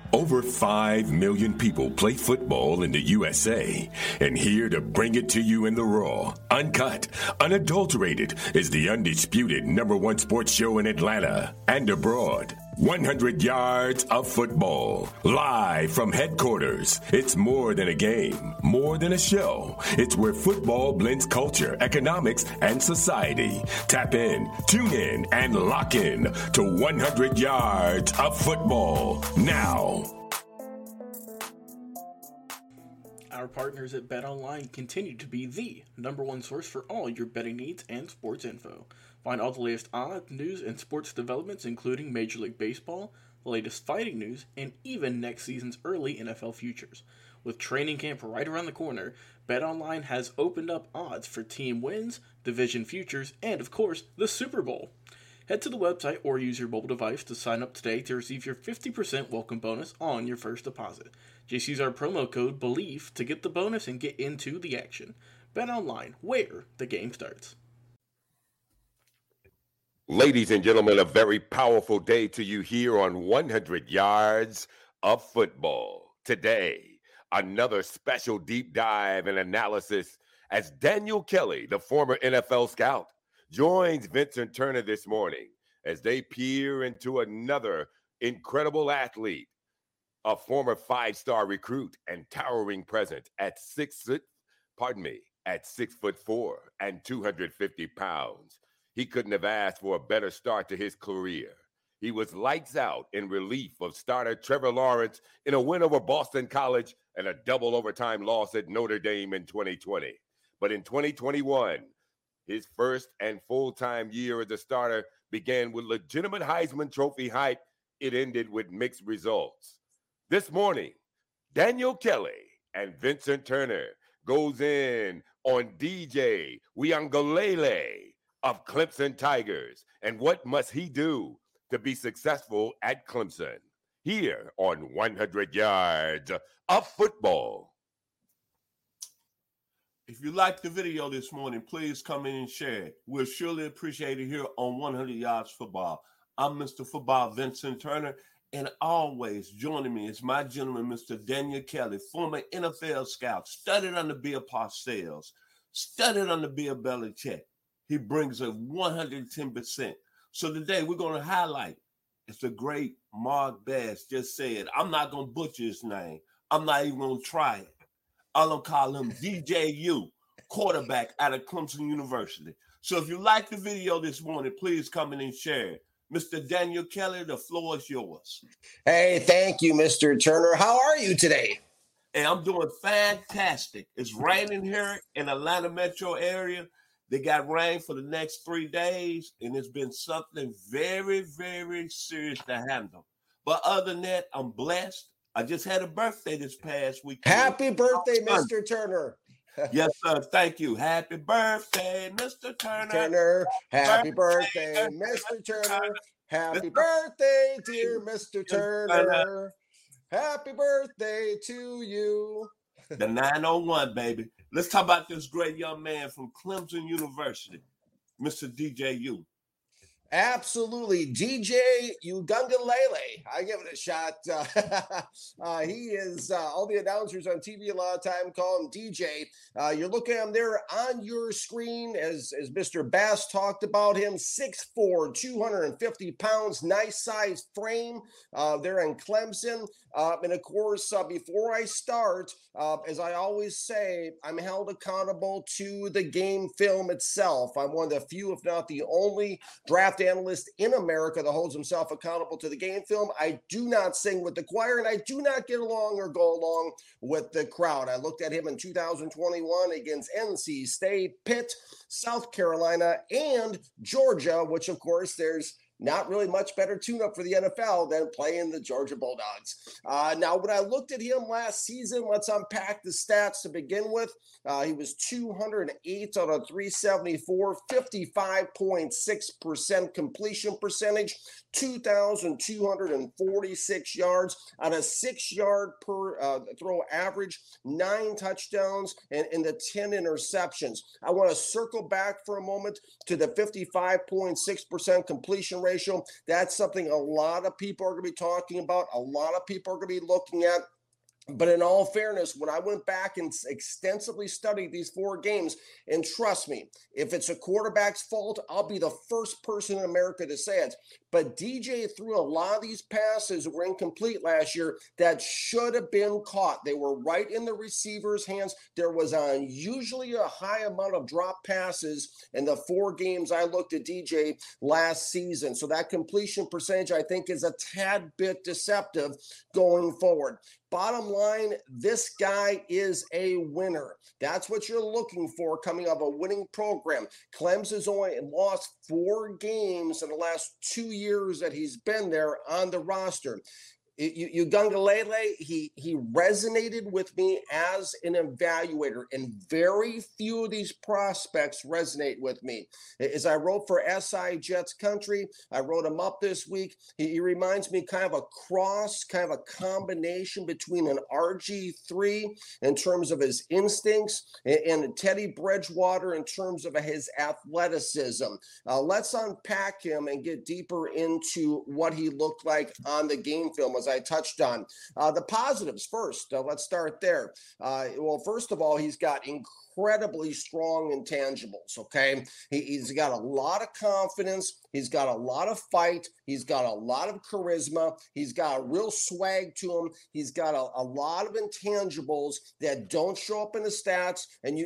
Over 5 million people play football in the USA, and here to bring it to you in the raw, uncut, unadulterated is the undisputed #1 sports show in Atlanta and abroad. 100 yards of football, live from headquarters. It's more than a game, more than a show. It's where football blends culture, economics, and society. Tap in, tune in, and lock in to 100 yards of football now. Our partners at BetOnline continue to be the #1 source for all your betting needs and sports info. Find all the latest odds, news, and sports developments, including Major League Baseball, the latest fighting news, and even next season's early NFL futures. With training camp right around the corner, BetOnline has opened up odds for team wins, division futures, and, of course, the Super Bowl. Head to the website or use your mobile device to sign up today to receive your 50% welcome bonus on your first deposit. Just use our promo code BELIEF to get the bonus and get into the action. BetOnline, where the game starts. Ladies and gentlemen, a very powerful day to you here on 100 Yards of Football. Today, another special deep dive and analysis as Daniel Kelly, the former NFL scout, joins Vincent Turner this morning as they peer into another incredible athlete, a former 5-star recruit and towering presence at 6'4" and 250 pounds. He couldn't have asked for a better start to his career. He was lights out in relief of starter Trevor Lawrence in a win over Boston College and a double overtime loss at Notre Dame in 2020. But in 2021, his first and full-time year as a starter began with legitimate Heisman Trophy hype. It ended with mixed results. This morning, Daniel Kelly and Vincent Turner goes in on DJ Uiagalelei of Clemson Tigers and what must he do to be successful at Clemson. Here on 100 Yards of Football. If you liked the video this morning, please come in and share it. We'll surely appreciate it here on 100 Yards Football. I'm Mr. Football Vincent Turner, and always joining me is my gentleman, Mr. Daniel Kelly, former NFL scout, studied under Bill Parcells, studied under Bill Belichick. He brings a 110%. So today we're going to highlight, it's the great Mark Bass just said, I'm not going to butcher his name. I'm not even going to try it. I'm going to call him DJU, quarterback out of Clemson University. So if you like the video this morning, please come in and share it. Mr. Daniel Kelly, the floor is yours. Hey, thank you, Mr. Turner. How are you today? Hey, I'm doing fantastic. It's raining here in Atlanta metro area. They got rain for the next 3 days, and it's been something very, very serious to handle. But other than that, I'm blessed. I just had a birthday this past week. Happy birthday, Mr. Turner. Yes, sir. Thank you. Happy birthday, Mr. Turner. Happy birthday, Mr. Turner. Happy birthday, dear Mr. Turner. Happy birthday to you. The 901, baby. Let's talk about this great young man from Clemson University, Mr. DJU. Absolutely. DJ Uiagalelei. I give it a shot. He is, all the announcers on TV a lot of time call him DJ. You're looking at him there on your screen as Mr. Bass talked about him. 6'4", 250 pounds, nice size frame there in Clemson. And of course, before I start, as I always say, I'm held accountable to the game film itself. I'm one of the few, if not the only, draft analyst in America that holds himself accountable to the game film. I do not sing with the choir, and I do not get along or go along with the crowd. I looked at him in 2021 against NC State, Pitt, South Carolina, and Georgia, which, of course, there's not really much better tune-up for the NFL than playing the Georgia Bulldogs. Now, when I looked at him last season, let's unpack the stats to begin with. He was 208 out of 374, 55.6% completion percentage, 2,246 yards on a 6-yard per throw average, 9 touchdowns, and the 10 interceptions. I want to circle back for a moment to the 55.6% completion rate ratio. That's something a lot of people are going to be talking about. A lot of people are going to be looking at. But in all fairness, when I went back and extensively studied these 4 games, and trust me, if it's a quarterback's fault, I'll be the first person in America to say it. But DJ threw a lot of these passes that were incomplete last year that should have been caught. They were right in the receiver's hands. There was unusually a high amount of drop passes in the 4 games I looked at DJ last season. So that completion percentage, I think, is a tad bit deceptive going forward. Bottom line, this guy is a winner. That's what you're looking for coming out of a winning program. Clem's has only lost 4 games in the last 2 years that he's been there on the roster. Uiagalelei, he resonated with me as an evaluator, and very few of these prospects resonate with me. As I wrote for SI Jets Country, I wrote him up this week. He reminds me kind of a cross, kind of a combination between an RG3 in terms of his instincts and Teddy Bridgewater in terms of his athleticism. Let's unpack him and get deeper into what he looked like on the game film, as I touched on. The positives first. Let's start there. Well, first of all, he's got incredibly strong intangibles, okay? He's got a lot of confidence. He's got a lot of fight. He's got a lot of charisma. He's got a real swag to him. He's got a lot of intangibles that don't show up in the stats. And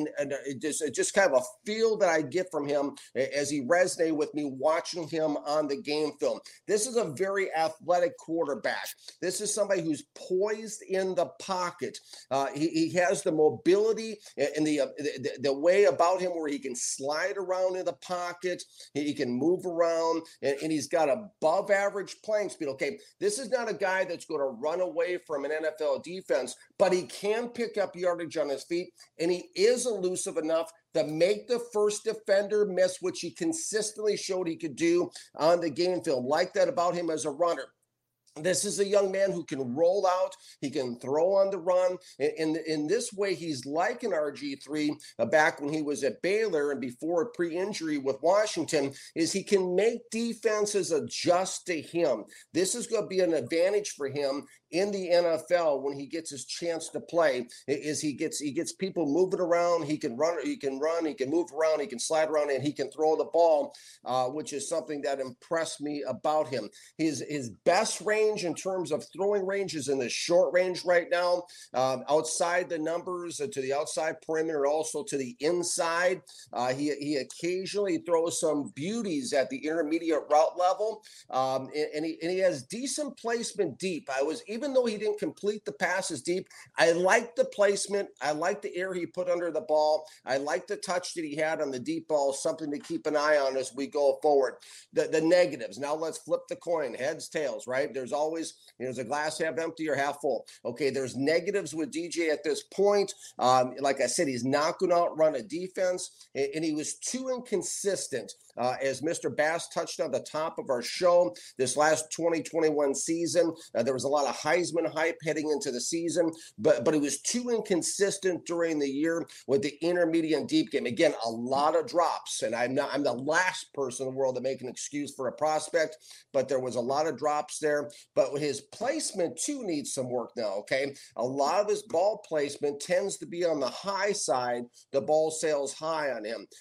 it just kind of a feel that I get from him as he resonated with me watching him on the game film. This is a very athletic quarterback. This is somebody who's poised in the pocket. He has the mobility and the way about him where he can slide around in the pocket. He can move around, and he's got above average playing speed. Okay, this is not a guy that's going to run away from an NFL defense, but he can pick up yardage on his feet, and he is elusive enough to make the first defender miss, which he consistently showed he could do on the game film. Like that about him as a runner. This is a young man who can roll out. He can throw on the run. In this way, he's like an RG3 back when he was at Baylor and before pre-injury with Washington, is he can make defenses adjust to him. This is going to be an advantage for him in the NFL when he gets his chance to play, is he gets people moving around. He can run, he can move around, he can slide around, and he can throw the ball, which is something that impressed me about him. His best range in terms of throwing range is in the short range right now, outside the numbers, to the outside perimeter, also to the inside. He occasionally throws some beauties at the intermediate route level, and he has decent placement deep. Even though he didn't complete the passes deep, I like the placement. I like the air he put under the ball. I like the touch that he had on the deep ball, something to keep an eye on as we go forward. The negatives. Now let's flip the coin, heads, tails, right? There's always, there's a glass half empty or half full. Okay, there's negatives with DJ at this point. Like I said, he's not going to outrun a defense, and he was too inconsistent. As Mr. Bass touched on the top of our show, this last 2021 season, there was a lot of Heisman hype heading into the season, but he was too inconsistent during the year with the intermediate and deep game. Again, a lot of drops, and I'm the last person in the world to make an excuse for a prospect, but there was a lot of drops there. But his placement too needs some work now, okay? A lot of his ball placement tends to be on the high side. The ball sails high on him.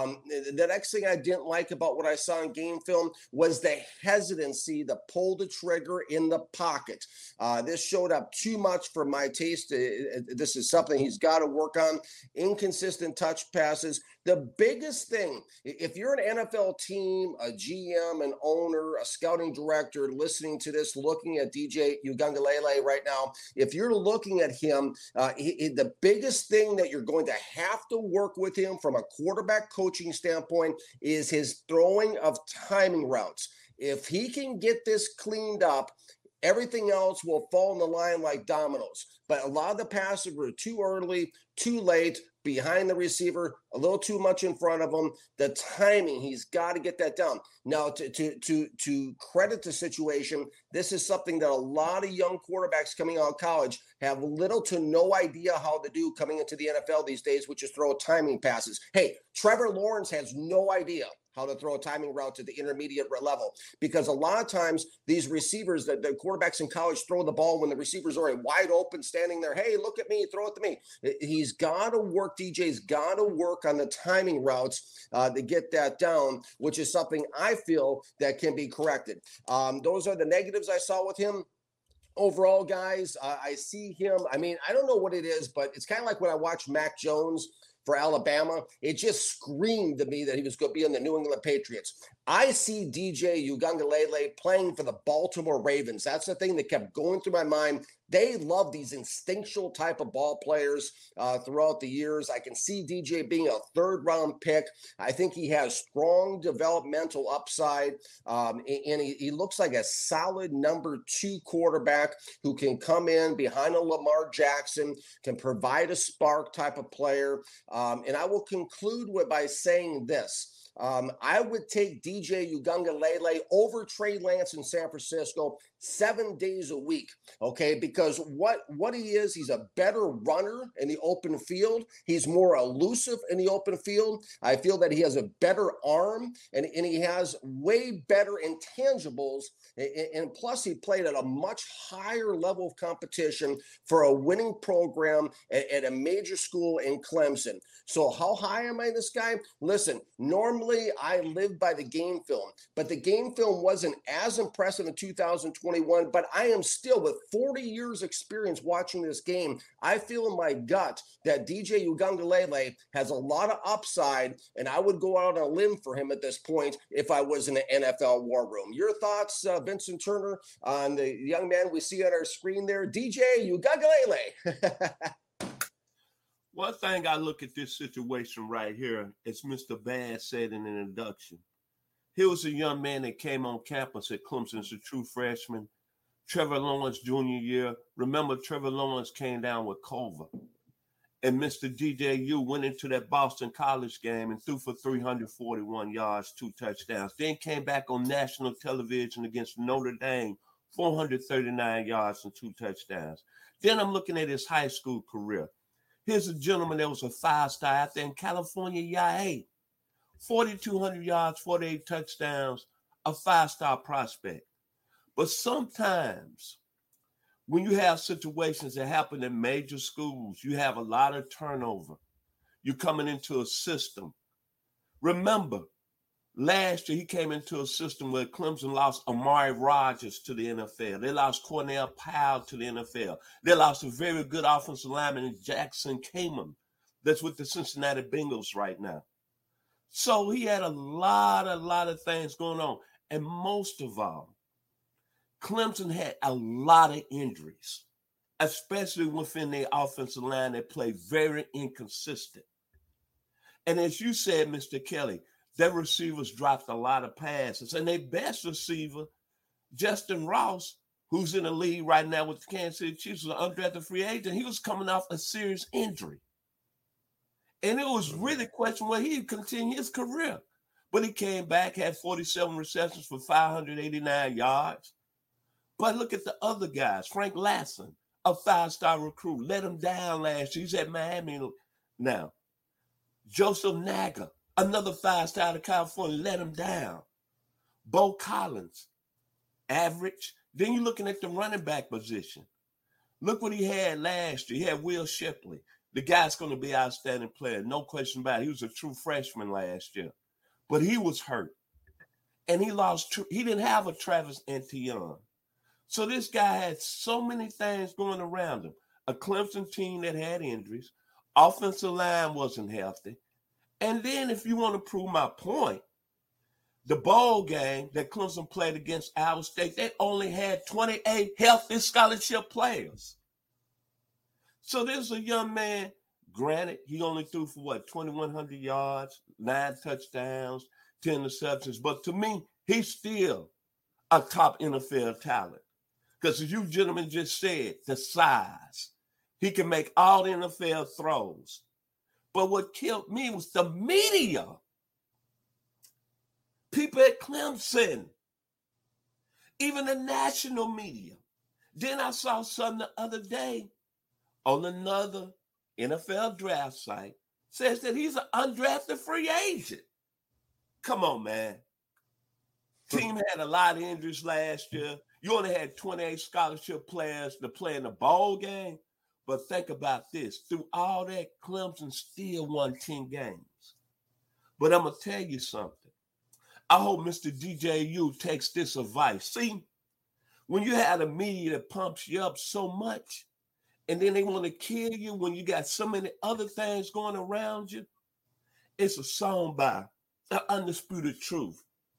The next thing I didn't like about what I saw in game film was the hesitancy to pull the trigger in the pocket. This showed up too much for my taste. This is something he's got to work on. Inconsistent touch passes. The biggest thing, if you're an NFL team, a GM, an owner, a scouting director listening to this, looking at DJ Uiagalelei right now, if you're looking at him, the biggest thing that you're going to have to work with him from a quarterback coaching standpoint is his throwing of timing routes. If he can get this cleaned up, everything else will fall in the line like dominoes. But a lot of the passes were too early, too late, behind the receiver, a little too much in front of him. The timing, he's got to get that down. Now, to credit the situation, this is something that a lot of young quarterbacks coming out of college have little to no idea how to do coming into the NFL these days, which is throw timing passes. Hey, Trevor Lawrence has no idea how to throw a timing route to the intermediate level, because a lot of times these receivers, the quarterbacks in college throw the ball when the receiver's already wide open, standing there. Hey, look at me, throw it to me. He's got to work, DJ's got to work on the timing routes to get that down, which is something I feel that can be corrected. Those are the negatives I saw with him. Overall, guys, I see him. I mean, I don't know what it is, but it's kind of like when I watched Mac Jones for Alabama. It just screamed to me that he was going to be on the New England Patriots. I see DJ Uiagalelei playing for the Baltimore Ravens. That's the thing that kept going through my mind. They love these instinctual type of ball players throughout the years. I can see DJ being a third-round pick. I think he has strong developmental upside, and he looks like a solid number 2 quarterback who can come in behind a Lamar Jackson, can provide a spark type of player. And I will conclude by saying this. I would take DJ Uiagalelei over Trey Lance in San Francisco 7 days a week, okay? Because what he is, he's a better runner in the open field. He's more elusive in the open field. I feel that he has a better arm, and he has way better intangibles. And plus, he played at a much higher level of competition for a winning program at a major school in Clemson. So how high am I in this guy? Listen, normally I live by the game film, but the game film wasn't as impressive in 2021, but I am still, with 40 years experience watching this game, I feel in my gut that DJ Uiagalelei has a lot of upside, and I would go out on a limb for him at this point if I was in an NFL war room. Your thoughts, Vincent Turner, on the young man we see on our screen there, DJ Uiagalelei? One thing I look at this situation right here, as Mr. Bass said in an introduction. Here was a young man that came on campus at Clemson as a true freshman. Trevor Lawrence junior year. Remember, Trevor Lawrence came down with COVID. And Mr. DJU went into that Boston College game and threw for 341 yards, 2 touchdowns. Then came back on national television against Notre Dame, 439 yards and 2 touchdowns. Then I'm looking at his high school career. Here's a gentleman that was a 5-star out there in California, YA. 4,200 yards, 48 touchdowns, a 5-star prospect. But sometimes when you have situations that happen in major schools, you have a lot of turnover. You're coming into a system. Remember, last year he came into a system where Clemson lost Amari Rodgers to the NFL. They lost Cornell Powell to the NFL. They lost a very good offensive lineman in Jackson Kamen that's with the Cincinnati Bengals right now. So he had a lot of things going on. And most of all, Clemson had a lot of injuries, especially within their offensive line that played very inconsistent. And as you said, Mr. Kelly, their receivers dropped a lot of passes. And their best receiver, Justin Ross, who's in the league right now with the Kansas City Chiefs, was an undrafted free agent. He was coming off a serious injury. And it was really questionable whether he'd continue his career. But he came back, had 47 receptions for 589 yards. But look at the other guys. Frank Lasson, a 5-star recruit, let him down last year. He's at Miami now. Joseph Naga, another 5-star out of California, let him down. Bo Collins, average. Then you're looking at the running back position. Look what he had last year. He had Will Shipley. The guy's going to be an outstanding player, no question about it. He was a true freshman last year. But he was hurt. And he didn't have a Travis Etienne. So this guy had so many things going around him. A Clemson team that had injuries. Offensive line wasn't healthy. And then if you want to prove my point, the bowl game that Clemson played against Iowa State, they only had 28 healthy scholarship players. So there's a young man, granted, he only threw for 2,100 yards, 9 touchdowns, 10 interceptions. But to me, he's still a top NFL talent. Because as you gentlemen just said, the size. He can make all the NFL throws. But what killed me was the media. People at Clemson. Even the national media. Then I saw something the other day on another NFL draft site. Says that he's an undrafted free agent. Come on, man. Team had a lot of injuries last year. You only had 28 scholarship players to play in the bowl game. But think about this. Through all that, Clemson still won 10 games. But I'm going to tell you something. I hope Mr. DJU takes this advice. See, when you have a media that pumps you up so much, and then they want to kill you when you got so many other things going around you, it's a song by The Undisputed Truth.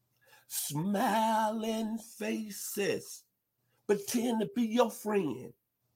Smiling faces pretend to be your friend.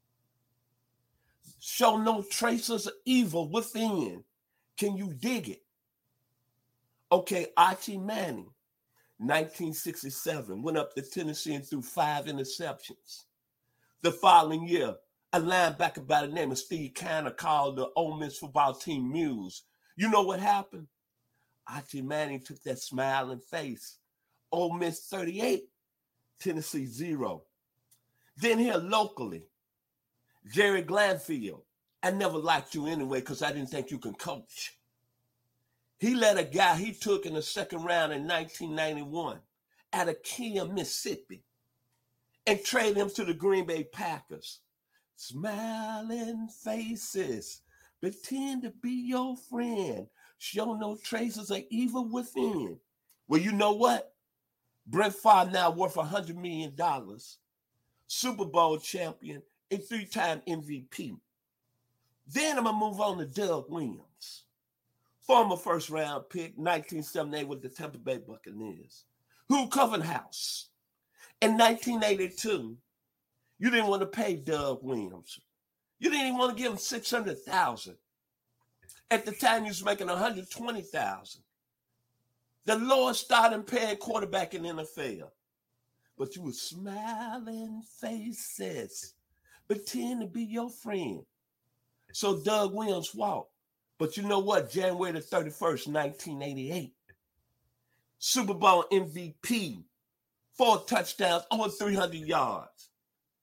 Show no traces of evil within. Can you dig it? Okay, Archie Manning, 1967, went up to Tennessee and threw 5 interceptions. The following year, a linebacker by the name of Steve Canner called the Ole Miss football team Muse. You know what happened? Archie Manning took that smiling face. Ole Miss 38, Tennessee 0. Then here locally, Jerry Glanfield. I never liked you anyway because I didn't think you can coach. He let a guy he took in the second round in 1991 out of Kenya, Mississippi, and trade him to the Green Bay Packers. Smiling faces pretend to be your friend. Show no traces of evil within. Well, you know what? Brett Favre now worth $100 million, Super Bowl champion, and 3-time MVP. Then I'm going to move on to Doug Williams, former first-round pick, 1978 with the Tampa Bay Buccaneers, who covered house. In 1982, you didn't want to pay Doug Williams. You didn't even want to give him $600,000. At the time, he was making $120,000. The lowest starting paying quarterback in the NFL. But you were smiling faces, pretend to be your friend. So Doug Williams walked. But you know what? January the 31st, 1988. Super Bowl MVP, 4 touchdowns, over 300 yards.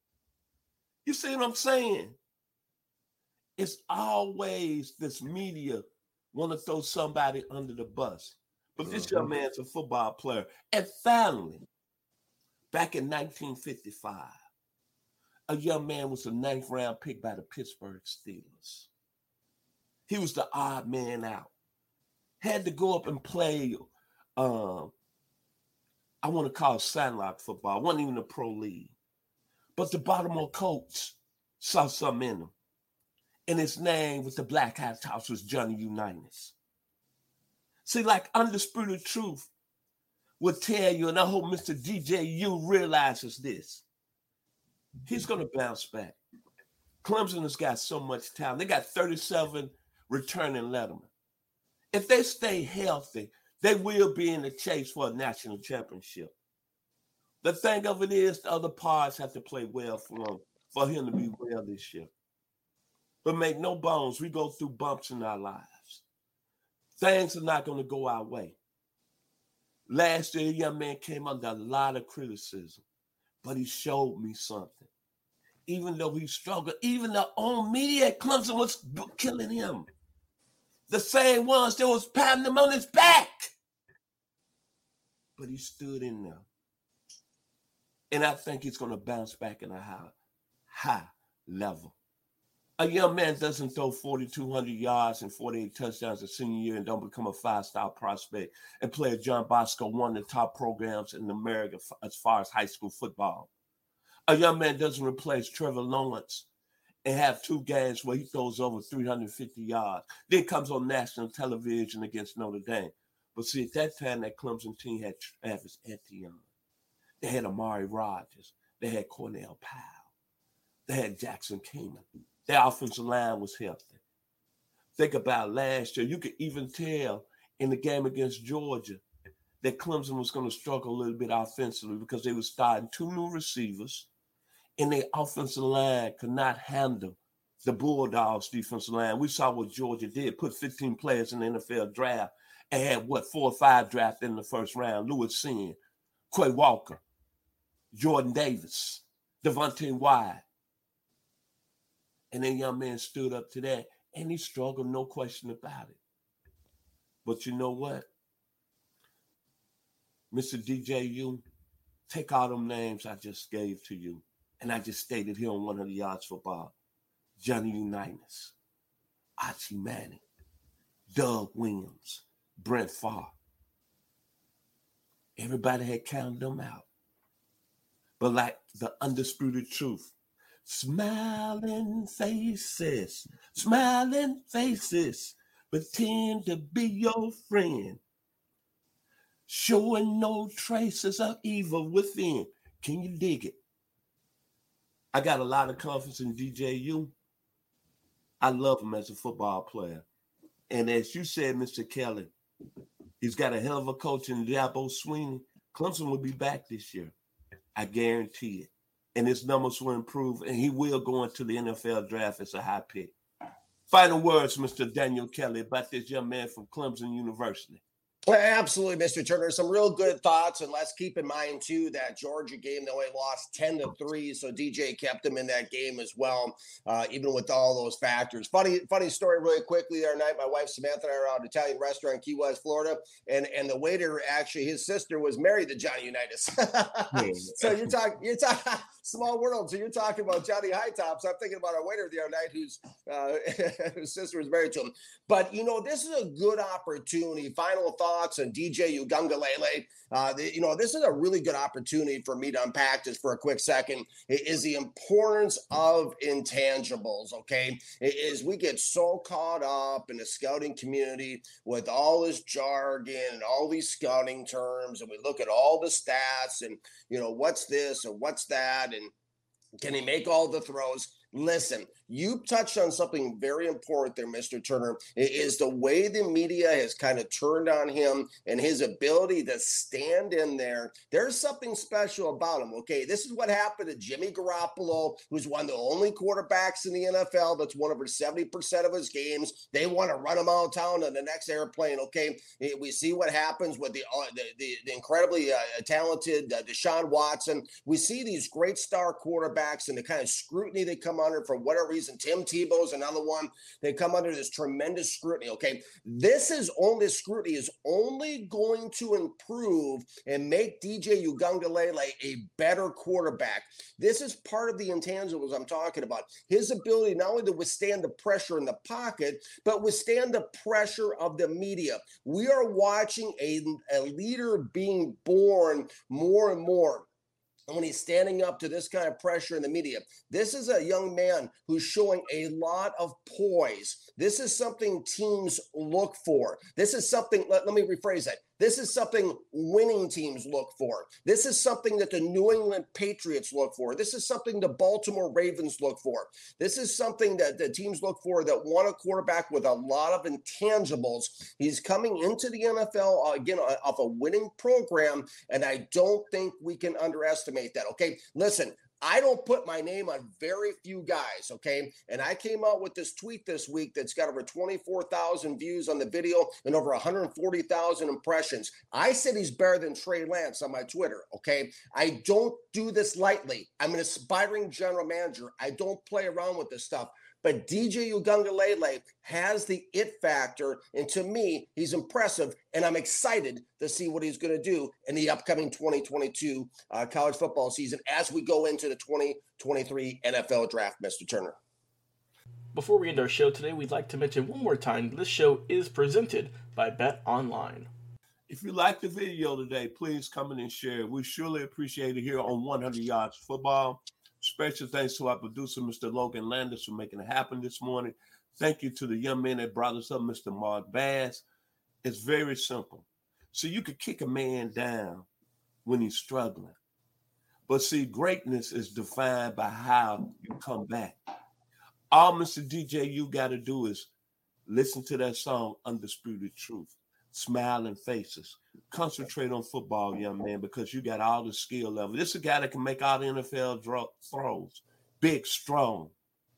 You see what I'm saying? It's always this media want to throw somebody under the bus. But this young man's a football player. And finally, back in 1955, a young man was a 9th round pick by the Pittsburgh Steelers. He was the odd man out. Had to go up and play, I want to call it sandlot football. Wasn't even a pro league. But the Baltimore Colts saw something in him. And his name with the Black Hat House was Johnny Unitas. See, like Undisputed Truth would tell you, and I hope Mr. DJU realizes this. He's going to bounce back. Clemson has got so much talent. They got 37 returning lettermen. If they stay healthy, they will be in the chase for a national championship. The thing of it is, the other parts have to play well for him to be well this year. But make no bones, we go through bumps in our lives. Things are not going to go our way. Last year, a young man came under a lot of criticism, but he showed me something. Even though he struggled, even the own media at Clemson was killing him. The same ones that was patting him on his back. But he stood in there. And I think he's going to bounce back in a high level. A young man doesn't throw 4,200 yards and 48 touchdowns a senior year and don't become a 5-star prospect and play at John Bosco, one of the top programs in America as far as high school football. A young man doesn't replace Trevor Lawrence and have 2 games where he throws over 350 yards. Then comes on national television against Notre Dame. But see, at that time, that Clemson team had Travis Etienne. They had Amari Rodgers. They had Cornell Powell. They had Jackson Keenan. Their offensive line was healthy. Think about last year. You could even tell in the game against Georgia that Clemson was going to struggle a little bit offensively because they were starting 2 new receivers, and their offensive line could not handle the Bulldogs' defensive line. We saw what Georgia did, put 15 players in the NFL draft and had, 4 or 5 drafted in the first round. Lewis Sin, Quay Walker, Jordan Davis, Devontae Wyatt. And that young man stood up to that, and he struggled, no question about it. But you know what? Mr. DJU, take all them names I just gave to you, and I just stated here on 100 Yards Football. Johnny Unitas, Archie Manning, Doug Williams, Brent Favre. Everybody had counted them out. But like the undisputed truth, smiling faces, pretend to be your friend, showing no traces of evil within. Can you dig it? I got a lot of confidence in DJU. I love him as a football player. And as you said, Mr. Kelly, he's got a hell of a coach in Dabo Swinney. Clemson will be back this year. I guarantee it. And his numbers will improve, and he will go into the NFL draft as a high pick. Final words, Mr. Daniel Kelly, about this young man from Clemson University. Absolutely, Mr. Turner. Some real good thoughts, and let's keep in mind too that Georgia game they only lost 10-3, so DJ kept them in that game as well, even with all those factors. Funny story, really quickly. The other night, my wife Samantha and I were at an Italian restaurant in Key West, Florida, and the waiter actually his sister was married to Johnny Unitas. So you're talking small world. So you're talking about Johnny Hightops. I'm thinking about our waiter the other night whose sister was married to him. But this is a good opportunity. Final thoughts on DJ Uiagalelei. This is a really good opportunity for me to unpack this for a quick second. Is the importance of intangibles, okay? Is we get so caught up in the scouting community with all this jargon and all these scouting terms, and we look at all the stats and, what's this and what's that, and can he make all the throws? Listen, you touched on something very important there, Mr. Turner. It is the way the media has kind of turned on him and his ability to stand in there. There's something special about him, okay? This is what happened to Jimmy Garoppolo, who's one of the only quarterbacks in the NFL that's won over 70% of his games. They want to run him out of town on the next airplane, okay? We see what happens with the incredibly talented Deshaun Watson. We see these great star quarterbacks and the kind of scrutiny they come under for whatever reason. Tim Tebow's another one. They come under this tremendous scrutiny. Okay, this scrutiny is only going to improve and make DJ Uiagalelei a better quarterback. This is part of the intangibles I'm talking about. His ability not only to withstand the pressure in the pocket, but withstand the pressure of the media. We are watching a leader being born more and more. And when he's standing up to this kind of pressure in the media, this is a young man who's showing a lot of poise. This is something teams look for. This is something, let me rephrase that. This is something winning teams look for. This is something that the New England Patriots look for. This is something the Baltimore Ravens look for. This is something that the teams look for that want a quarterback with a lot of intangibles. He's coming into the NFL, again, off a winning program, and I don't think we can underestimate that, okay? Listen, I don't put my name on very few guys, okay? And I came out with this tweet this week that's got over 24,000 views on the video and over 140,000 impressions. I said he's better than Trey Lance on my Twitter, okay? I don't do this lightly. I'm an aspiring general manager. I don't play around with this stuff. But DJ Uiagalelei has the it factor, and to me, he's impressive, and I'm excited to see what he's going to do in the upcoming 2022 college football season as we go into the 2023 NFL Draft, Mr. Turner. Before we end our show today, we'd like to mention one more time this show is presented by Bet Online. If you like the video today, please comment and share. We surely appreciate it here on 100 Yards Football. Special thanks to our producer, Mr. Logan Landis, for making it happen this morning. Thank you to the young man that brought us up, Mr. Mark Bass. It's very simple. So you could kick a man down when he's struggling. But see, greatness is defined by how you come back. All Mr. DJ you got to do is listen to that song, Undisputed Truth. Smiling faces. Concentrate on football, young man, because you got all the skill level. This is a guy that can make all the NFL throws. Big, strong.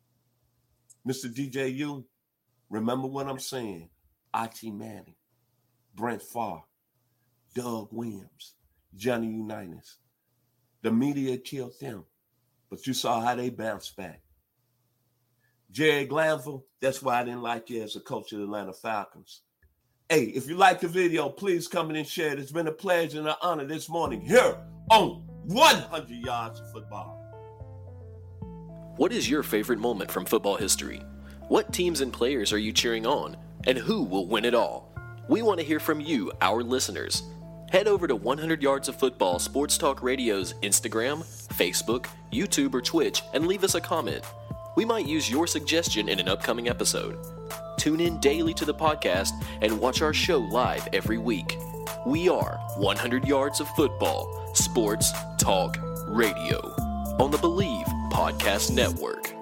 Mr. DJU, remember what I'm saying. Archie Manning, Brent Favre, Doug Williams, Johnny Unitas. The media killed them, but you saw how they bounced back. Jerry Glanville, that's why I didn't like you as a coach of the Atlanta Falcons. Hey, if you like the video, please come in and share it. It's been a pleasure and an honor this morning here on 100 Yards of Football. What is your favorite moment from football history? What teams and players are you cheering on? And who will win it all? We want to hear from you, our listeners. Head over to 100 Yards of Football Sports Talk Radio's Instagram, Facebook, YouTube, or Twitch and leave us a comment. We might use your suggestion in an upcoming episode. Tune in daily to the podcast and watch our show live every week. We are 100 Yards of Football Sports Talk Radio on the Believe Podcast Network.